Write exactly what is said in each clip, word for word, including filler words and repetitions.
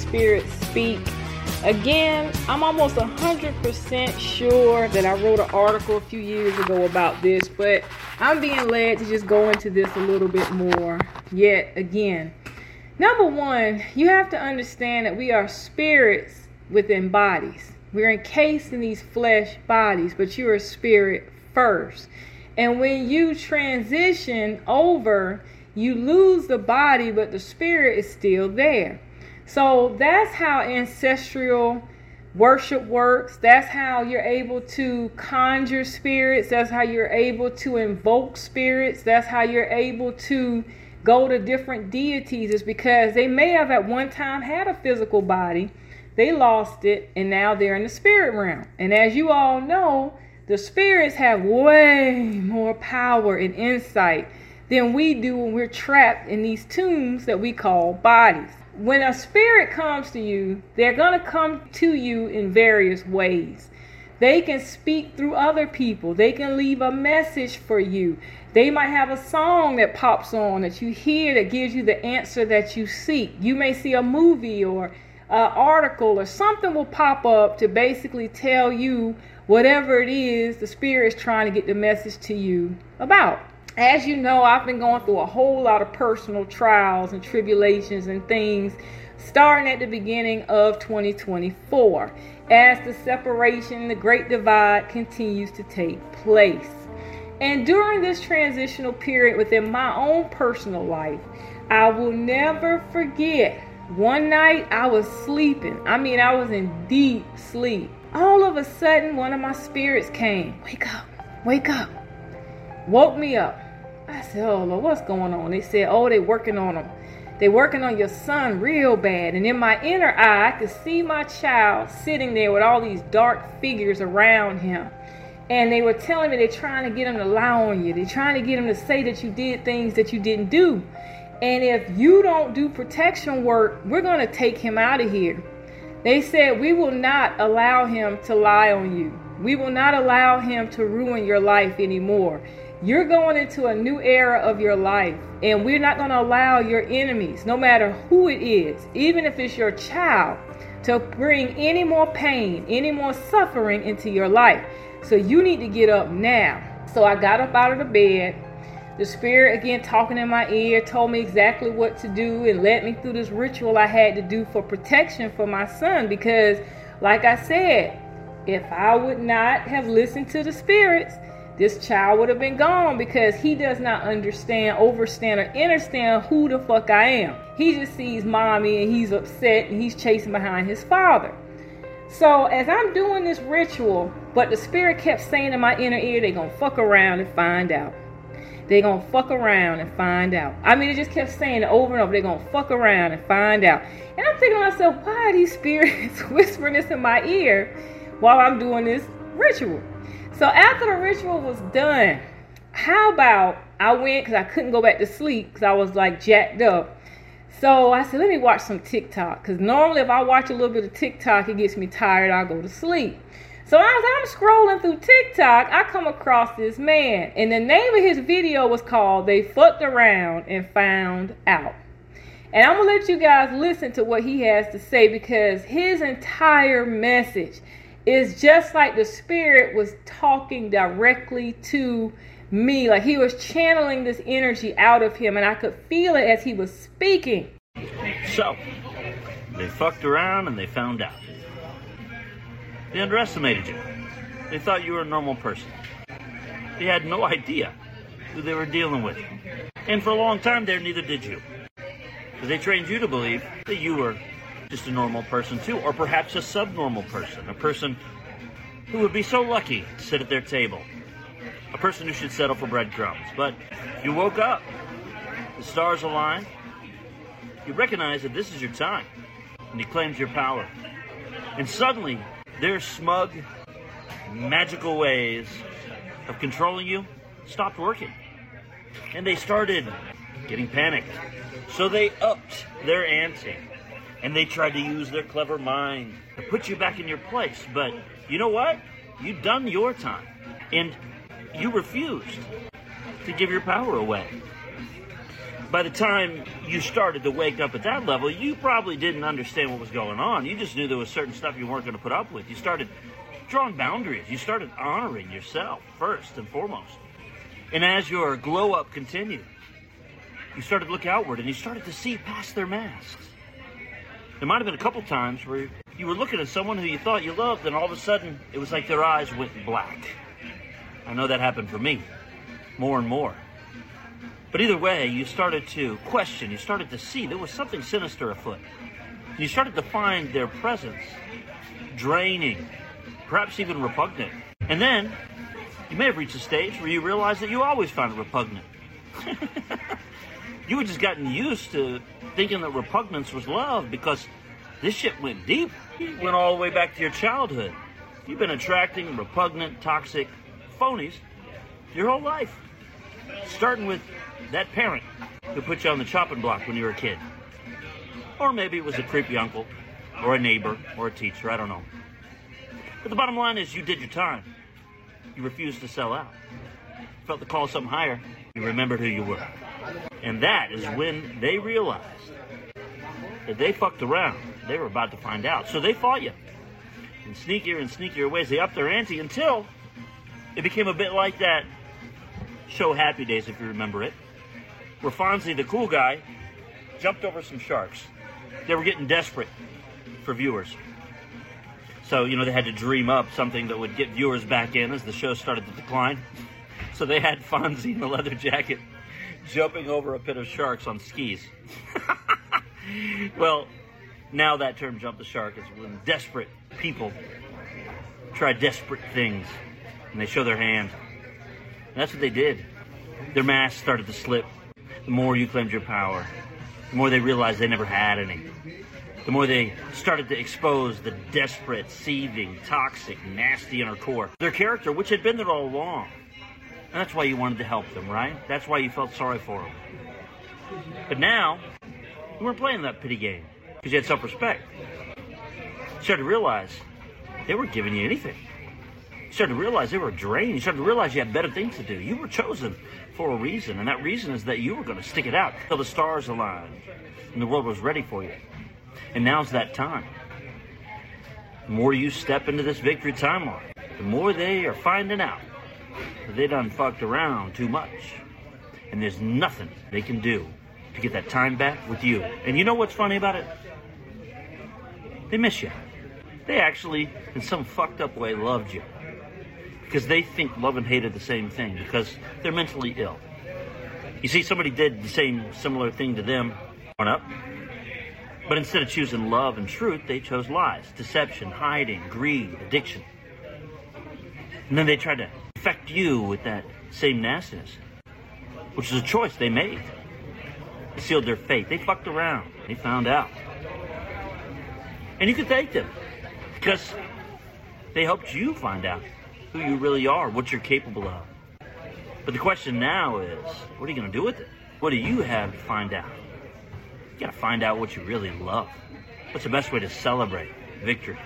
spirits speak. Again, I'm almost one hundred percent sure that I wrote an article a few years ago about this, but I'm being led to just go into this a little bit more yet again. Number one, you have to understand that we are spirits within bodies. We're encased in these flesh bodies, but you're a spirit first. And when you transition over, you lose the body, but the spirit is still there. So that's how ancestral worship works. That's how you're able to conjure spirits. That's how you're able to invoke spirits. That's how you're able to go to different deities, is because they may have at one time had a physical body. They lost it, and now they're in the spirit realm. And as you all know, the spirits have way more power and insight than we do when we're trapped in these tombs that we call bodies. When a spirit comes to you, they're going to come to you in various ways. They can speak through other people. They can leave a message for you. They might have a song that pops on that you hear that gives you the answer that you seek. You may see a movie or an article or something will pop up to basically tell you whatever it is the spirit is trying to get the message to you about. As you know, I've been going through a whole lot of personal trials and tribulations and things starting at the beginning of twenty twenty-four as the separation, the great divide continues to take place. And during this transitional period within my own personal life, I will never forget one night I was sleeping. I mean, I was in deep sleep. All of a sudden, one of my spirits came. Wake up, wake up. Woke me up. I said, oh Lord, what's going on? They said, oh, they working on him. They working on your son real bad. And in my inner eye, I could see my child sitting there with all these dark figures around him. And they were telling me they're trying to get him to lie on you. They're trying to get him to say that you did things that you didn't do. And if you don't do protection work, we're going to take him out of here. They said, we will not allow him to lie on you. We will not allow him to ruin your life anymore. You're going into a new era of your life, and we're not going to allow your enemies, no matter who it is, even if it's your child, to bring any more pain, any more suffering into your life. So you need to get up now. So I got up out of the bed. The spirit, again, talking in my ear, told me exactly what to do and led me through this ritual I had to do for protection for my son. Because, like I said, if I would not have listened to the spirits, this child would have been gone, because he does not understand, overstand, or understand who the fuck I am. He just sees mommy and he's upset and he's chasing behind his father. So as I'm doing this ritual, but the spirit kept saying in my inner ear, they're going to fuck around and find out. They're going to fuck around and find out. I mean, it just kept saying it over and over. They're going to fuck around and find out. And I'm thinking to myself, why are these spirits whispering this in my ear while I'm doing this ritual? So after the ritual was done, how about I went, because I couldn't go back to sleep because I was like jacked up. So I said, let me watch some TikTok, because normally if I watch a little bit of TikTok, it gets me tired. I'll go to sleep. So as I'm scrolling through TikTok, I come across this man, and the name of his video was called They Fucked Around and Found Out. And I'm going to let you guys listen to what he has to say, because his entire message is just like the spirit was talking directly to me. Like he was channeling this energy out of him, and I could feel it as he was speaking. So, they fucked around and they found out. They underestimated you. They thought you were a normal person. They had no idea who they were dealing with. And for a long time there, neither did you. Because they trained you to believe that you were just a normal person too, or perhaps a subnormal person, a person who would be so lucky to sit at their table, a person who should settle for breadcrumbs. But you woke up, the stars aligned, you recognize that this is your time, and you claimed your power. And suddenly, their smug, magical ways of controlling you stopped working. And they started getting panicked. So they upped their ante. And they tried to use their clever mind to put you back in your place. But you know what? You've done your time. And you refused to give your power away. by the time you started to wake up at that level, you probably didn't understand what was going on. You just knew there was certain stuff you weren't going to put up with. You started drawing boundaries. You started honoring yourself first and foremost. And as your glow up continued, you started to look outward and you started to see past their masks. There might have been a couple times where you were looking at someone who you thought you loved, and all of a sudden it was like their eyes went black. I know that happened for me more and more. But either way, you started to question, you started to see there was something sinister afoot. And you started to find their presence draining, perhaps even repugnant. And then you may have reached a stage where you realized that you always found it repugnant. You had just gotten used to thinking that repugnance was love because this shit went deep. It went all the way back to your childhood. You've been attracting repugnant, toxic phonies your whole life. Starting with that parent who put you on the chopping block when you were a kid. Or maybe it was a creepy uncle, or a neighbor, or a teacher, I don't know. But the bottom line is you did your time. You refused to sell out. You felt the call of something higher. You remembered who you were. And that is when they realized that they fucked around. They were about to find out. So they fought you. In sneakier and sneakier ways, they upped their ante until it became a bit like that show Happy Days, if you remember it, where Fonzie, the cool guy, jumped over some sharks. They were getting desperate for viewers. So, you know, they had to dream up something that would get viewers back in as the show started to decline. So they had Fonzie in a leather jacket jumping over a pit of sharks on skis. Well, now that term, jump the shark, is when desperate people try desperate things and they show their hand. And that's what they did. Their masks started to slip. The more you claimed your power, the more they realized they never had any. The more they started to expose the desperate, seething, toxic, nasty inner core. Their character, which had been there all along. And that's why you wanted to help them, right? That's why you felt sorry for them. But now, you weren't playing that pity game because you had self-respect. You started to realize they weren't giving you anything. You started to realize they were a drain. You started to realize you had better things to do. You were chosen for a reason, and that reason is that you were going to stick it out till the stars aligned and the world was ready for you. And now's that time. The more you step into this victory timeline, the more they are finding out that they done fucked around too much. And there's nothing they can do to get that time back with you. And you know what's funny about it? They miss you. They actually, in some fucked up way, loved you. Because they think love and hate are the same thing, because they're mentally ill. You see, somebody did the same similar thing to them growing up. But instead of choosing love and truth, they chose lies, deception, hiding, greed, addiction. And then they tried to infect you with that same nastiness, which is a choice they made. They sealed their fate. They fucked around. They found out. And you can thank them, because they helped you find out who you really are, what you're capable of. But the question now is, what are you going to do with it? What do you have to find out? You got to find out what you really love. What's the best way to celebrate victory?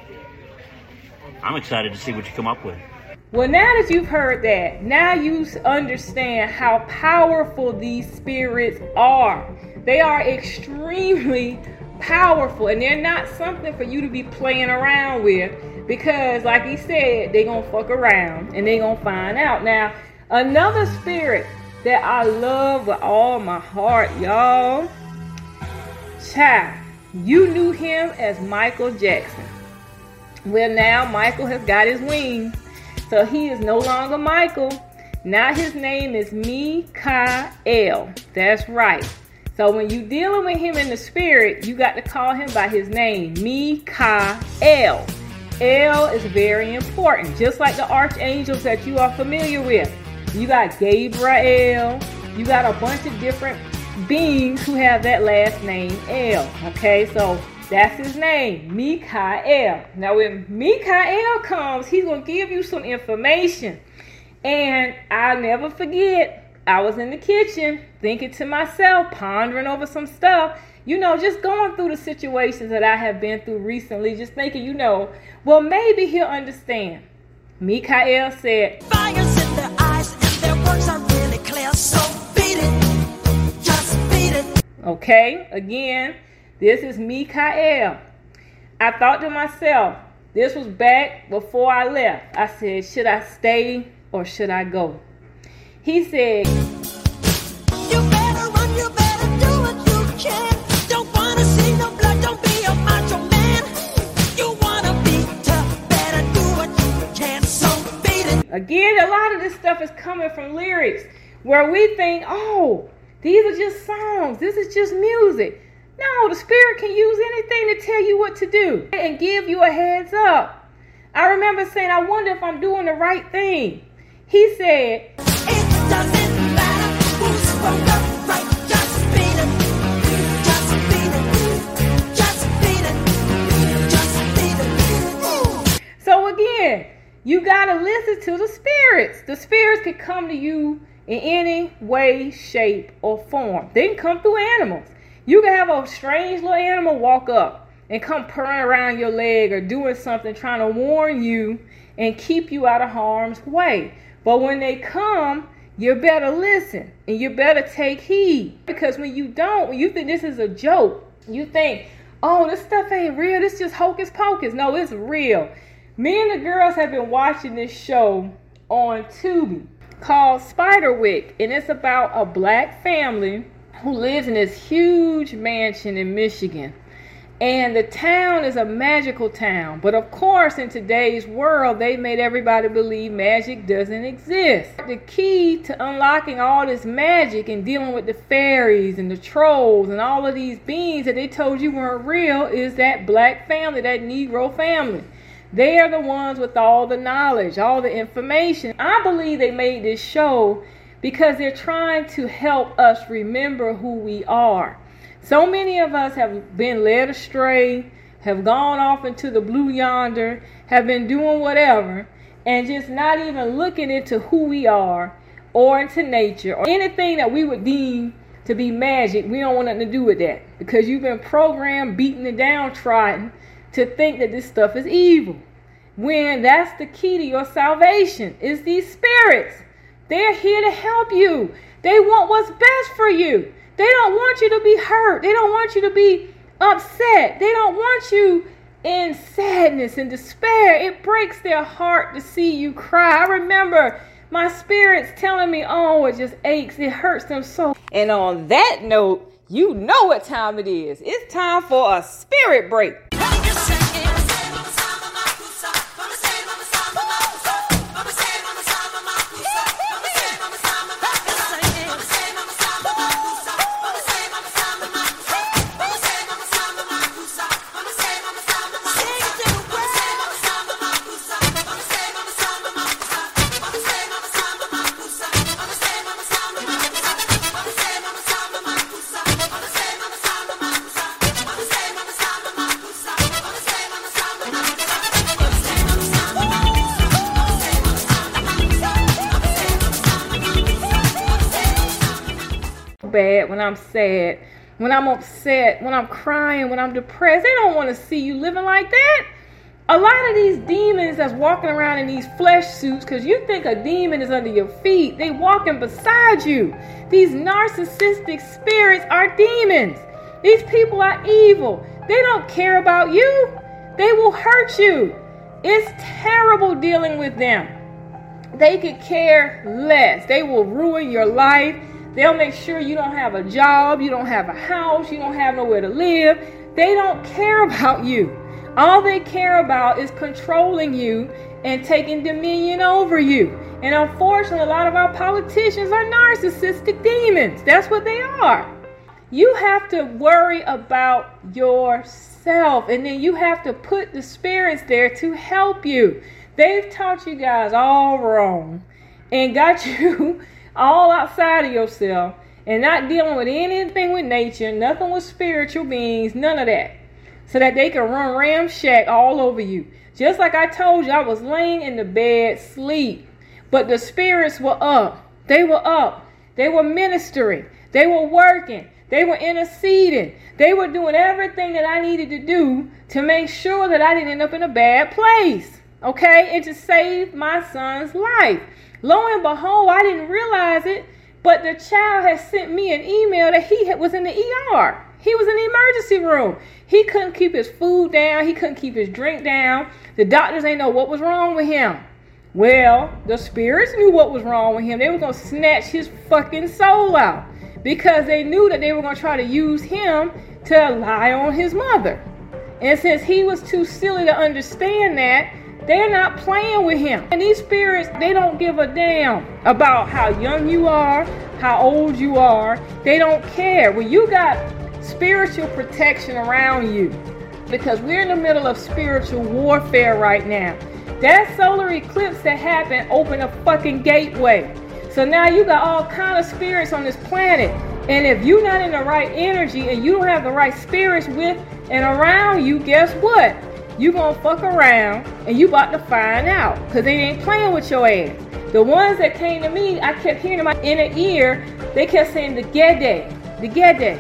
I'm excited to see what you come up with. Well, now that you've heard that, now you understand how powerful these spirits are. They are extremely powerful, and they're not something for you to be playing around with, because like he said, they're going to fuck around and they're going to find out. Now, another spirit that I love with all my heart, y'all, child, you knew him as Michael Jackson. Well, now Michael has got his wings, so he is no longer Michael. Now his name is Mikael. That's right. So when you dealing with him in the spirit, you got to call him by his name, Mikael. L is very important, just like the archangels that you are familiar with. You got Gabriel. You got a bunch of different beings who have that last name, L. Okay, so that's his name, Mikael. Now when Mikael comes, he's going to give you some information. And I'll never forget, I was in the kitchen thinking to myself, pondering over some stuff, you know, just going through the situations that I have been through recently, just thinking, you know, well, maybe he'll understand. Mikael said, Fires in their eyes and their words are really clear, so beat it, just Okay, again, this is Mikael. I thought to myself, this was back before I left. I said, should I stay or should I go? He said, you better run, you better do what you can. Don't wanna see no blood, don't be a macho man. You wanna be tough, better do what you can. So beat it. Again, a lot of this stuff is coming from lyrics where we think, oh, these are just songs. This is just music. No, the Spirit can use anything to tell you what to do and give you a heads up. I remember saying, I wonder if I'm doing the right thing. He said, it doesn't matter who's from the right. Just beat it. Just beat it. Just beat it. Just beat it. Ooh. So again, you got to listen to the spirits. The spirits can come to you in any way, shape, or form. They can come through animals. You can have a strange little animal walk up and come purring around your leg or doing something trying to warn you and keep you out of harm's way. But when they come, you better listen and you better take heed. Because when you don't, when you think this is a joke, you think, oh, this stuff ain't real. This is just hocus pocus. No, it's real. Me and the girls have been watching this show on Tubi called Spiderwick. And it's about a black family who lives in this huge mansion in Michigan. And the town is a magical town. But of course, in today's world, they made everybody believe magic doesn't exist. The key to unlocking all this magic and dealing with the fairies and the trolls and all of these beings that they told you weren't real is that black family, that Negro family. They are the ones with all the knowledge, all the information. I believe they made this show because they're trying to help us remember who we are. So many of us have been led astray, have gone off into the blue yonder, have been doing whatever, and just not even looking into who we are or into nature or anything that we would deem to be magic. We don't want nothing to do with that because you've been programmed, beaten and downtrodden to think that this stuff is evil. When that's the key to your salvation, is these spirits. They're here to help you. They want what's best for you. They don't want you to be hurt. They don't want you to be upset. They don't want you in sadness and despair. It breaks their heart to see you cry. I remember my spirits telling me, oh, it just aches. It hurts them so. And on that note, you know what time it is. It's time for a spirit break. Bad, when I'm sad, when I'm upset, when I'm crying, when I'm depressed. They don't want to see you living like that. A lot of these demons that's walking around in these flesh suits, because you think a demon is under your feet, they walking beside you. These narcissistic spirits are demons. These people are evil. They don't care about you. They will hurt you. It's terrible dealing with them. They could care less. They will ruin your life. They'll make sure you don't have a job, you don't have a house, you don't have nowhere to live. They don't care about you. All they care about is controlling you and taking dominion over you. And unfortunately, a lot of our politicians are narcissistic demons. That's what they are. You have to worry about yourself, and then you have to put the spirits there to help you. They've taught you guys all wrong and got you all outside of yourself and not dealing with anything with nature, nothing with spiritual beings, none of that. So that they can run ramshack all over you. Just like I told you, I was laying in the bed, sleep. But the spirits were up. They were up. They were ministering. They were working. They were interceding. They were doing everything that I needed to do to make sure that I didn't end up in a bad place. Okay? And to save my son's life. Lo and behold, I didn't realize it, But the child has sent me an email that he had, was in the E R. He was in the emergency room. He couldn't keep his food down. He couldn't keep his drink down. The doctors ain't know what was wrong with him. Well, the spirits knew what was wrong with him. They were going to snatch his fucking soul out because they knew that they were going to try to use him to lie on his mother. And since he was too silly to understand that, they're not playing with him. And these spirits, they don't give a damn about how young you are, how old you are. They don't care. When you got spiritual protection around you, because we're in the middle of spiritual warfare right now. That solar eclipse that happened opened a fucking gateway. So now you got all kind of spirits on this planet. And if you're not in the right energy and you don't have the right spirits with and around you, guess what? You gonna fuck around and you about to find out, because they ain't playing with your ass. The ones that came to me, I kept hearing in my inner ear, they kept saying the Gede, the Gede,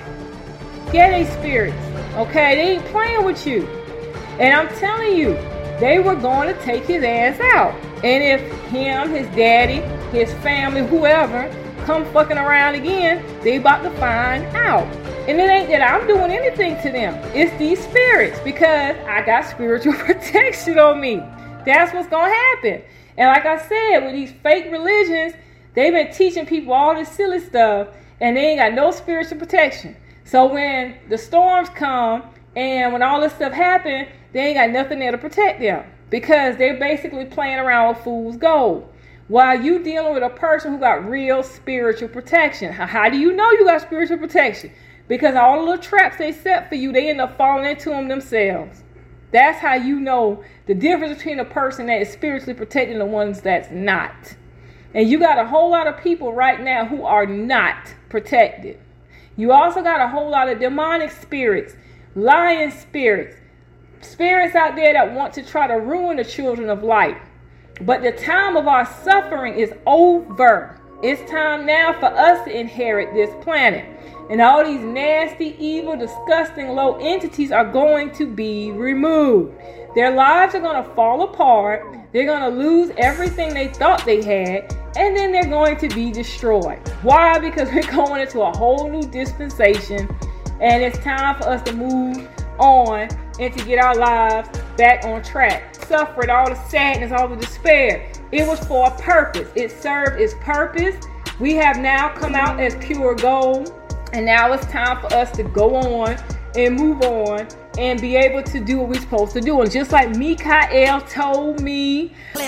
Gede spirits. Okay, they ain't playing with you. And I'm telling you, they were going to take his ass out. And if him, his daddy, his family, whoever, come fucking around again, they about to find out. And it ain't that I'm doing anything to them. It's these spirits, because I got spiritual protection on me. That's what's going to happen. And like I said, with these fake religions, they've been teaching people all this silly stuff, and they ain't got no spiritual protection. So when the storms come and when all this stuff happens, they ain't got nothing there to protect them, because they're basically playing around with fool's gold. While you dealing with a person who got real spiritual protection. How, how do you know you got spiritual protection? Because all the little traps they set for you, they end up falling into them themselves. That's how you know the difference between a person that is spiritually protected and the ones that's not. And you got a whole lot of people right now who are not protected. You also got a whole lot of demonic spirits, lying spirits, spirits out there that want to try to ruin the children of light. But the time of our suffering is over. It's time now for us to inherit this planet. And all these nasty, evil, disgusting, low entities are going to be removed. Their lives are going to fall apart. They're going to lose everything they thought they had. And then they're going to be destroyed. Why? Because we're going into a whole new dispensation. And it's time for us to move on and to get our lives back on track. Suffered all the sadness, all the despair. It was for a purpose. It served its purpose. We have now come out as pure gold. And now it's time for us to go on and move on and be able to do what we're supposed to do. And just like Mikael told me,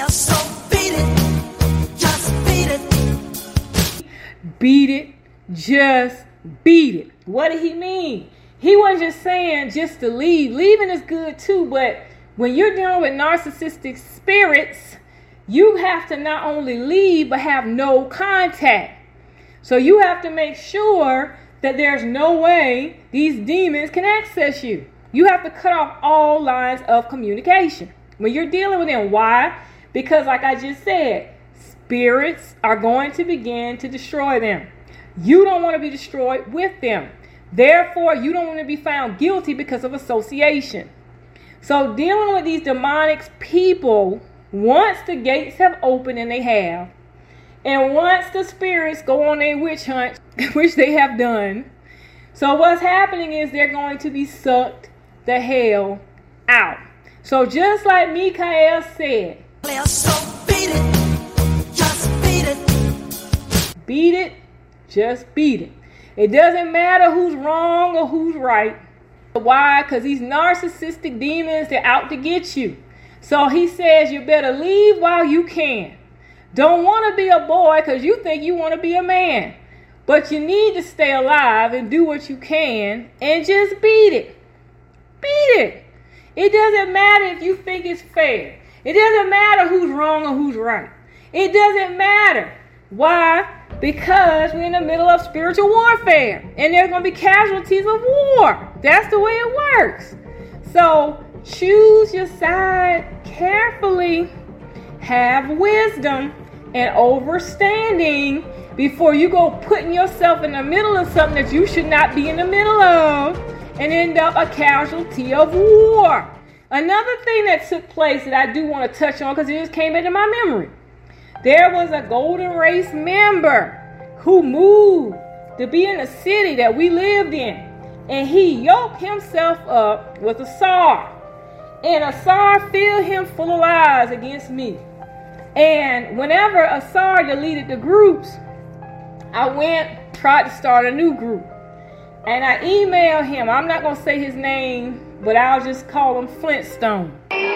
So beat it, just beat it. Beat it, just beat it. What did he mean? He wasn't just saying just to leave. Leaving is good too, but when you're dealing with narcissistic spirits, you have to not only leave, but have no contact. So you have to make sure that there's no way these demons can access you. You have to cut off all lines of communication when you're dealing with them. Why? Because like I just said, spirits are going to begin to destroy them. You don't want to be destroyed with them. Therefore, you don't want to be found guilty because of association. So dealing with these demonic people, once the gates have opened, and they have, and once the spirits go on their witch hunt, which they have done, so what's happening is they're going to be sucked the hell out. So just like Mikael said, So beat it, just beat it. Beat it, just beat it. It doesn't matter who's wrong or who's right. Why? Because these narcissistic demons, they're out to get you. So he says you better leave while you can. Don't want to be a boy because you think you want to be a man. But you need to stay alive and do what you can and just beat it. Beat it. It doesn't matter if you think it's fair. It doesn't matter who's wrong or who's right. It doesn't matter. Why? Because we're in the middle of spiritual warfare. And there's going to be casualties of war. That's the way it works. So choose your side carefully. Have wisdom and understanding before you go putting yourself in the middle of something that you should not be in the middle of and end up a casualty of war. Another thing that took place that I do want to touch on because it just came into my memory. There was a Golden Race member who moved to be in a city that we lived in. And he yoked himself up with Asar. And Asar filled him full of lies against me. And whenever Asar deleted the groups, I went, tried to start a new group. And I emailed him. I'm not going to say his name, but I'll just call him Flintstone.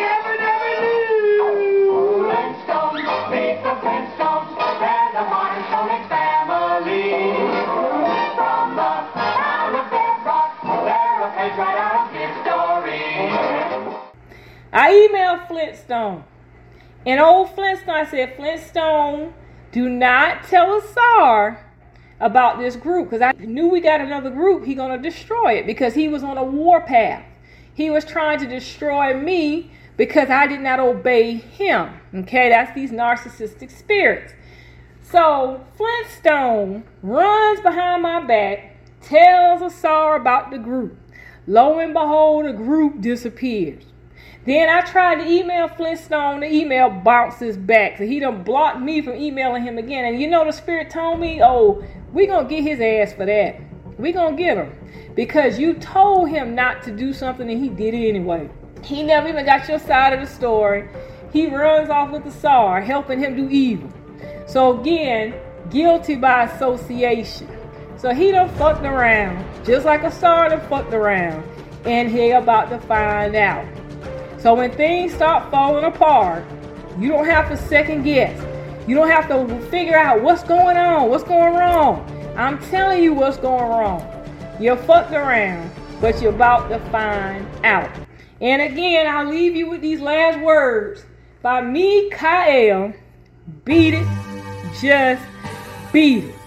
I emailed Flintstone. And old Flintstone, I said, Flintstone, do not tell Asar about this group. Because I knew we got another group, he going to destroy it. Because he was on a war path. He was trying to destroy me because I did not obey him. Okay, that's these narcissistic spirits. So Flintstone runs behind my back, tells Asar about the group. Lo and behold, the group disappears. Then I tried to email Flintstone. The email bounces back. So he done blocked me from emailing him again. And you know the spirit told me, oh, we going to get his ass for that. We going to get him. Because you told him not to do something and he did it anyway. He never even got your side of the story. He runs off with Asar, helping him do evil. So again, guilty by association. So he done fucked around. Just like Asar done fucked around. And he about to find out. So when things start falling apart, you don't have to second guess. You don't have to figure out what's going on, what's going wrong. I'm telling you what's going wrong. You're fucked around, but you're about to find out. And again, I'll leave you with these last words by Mikael. Beat it, just beat it.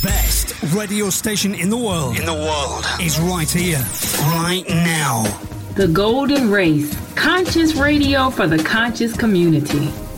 best radio station in the world. In the world. Is right here, right now. The Golden Race. Conscious radio for the conscious community.